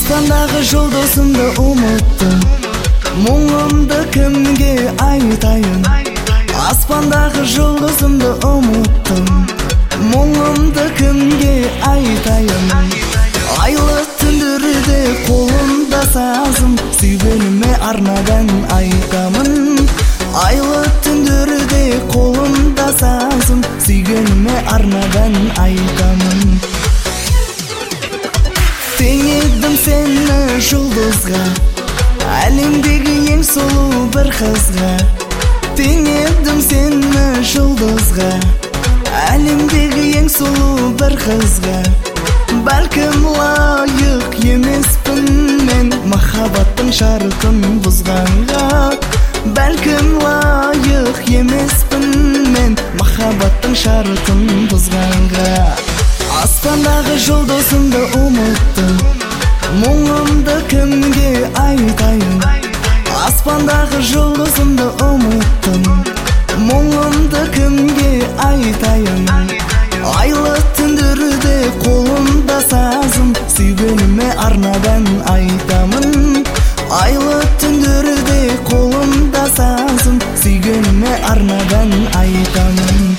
Аспандағы жұлдызымды ұмыттым, мұңымды кімге айтайын? Аспандағы жұлдызымды ұмыттым, мұңымды кімге айтайын? Айлы түндерде қолымда сазым, сүйгеніме арнадан айтамын. Айлы түндерде қолымда сазым, сүйгеніме арнадан айтамын. Теңедім сені жұлдызға, әлемдегі ең сұлу бір қызға. Теңедім сені жұлдызға, әлемдегі ең сұлу бір қызға. Бәлкім лайық емеспін мен махаббаттың шартын бұзғанға. Бәлкім лайық емеспін мен махаббаттың шартын бұзғанға. Аспандағы жұлдызымды ұмыттым, мұңымды кімге айтайын? Аспандағы жұлдызымды ұмыттым, мұңымды кімге айтайын? Айлы түндерде қолымда сазым, сүйгеніме арнадан айтамын. Айлы түндерде қолымда сазым, сүйгеніме арнадан айтамын.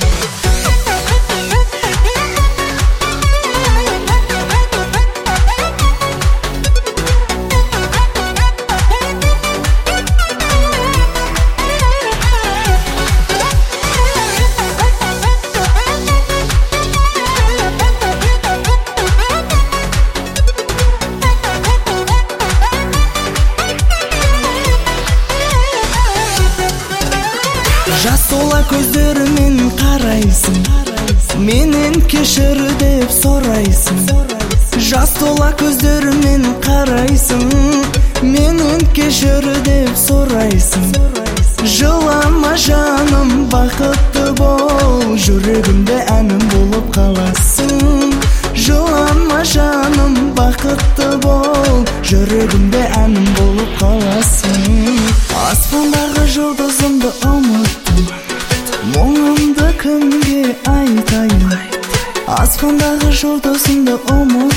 Жас тола көздерімен қарайсың, менен кешір деп сұрайсың. Жас тола көздерімен қарайсың, менен кешір деп сұрайсың. Жылама жаным, бақытты бол, жүрегімде әнім болып қаласың. Жылама жаным, бақытты бол, жүрегімде әнім болып қаласың. Аспандағы жұлдызымды ұмыттым, мұңымды кімге айтайын? Аспандағы жұлдызымды ұмыттым,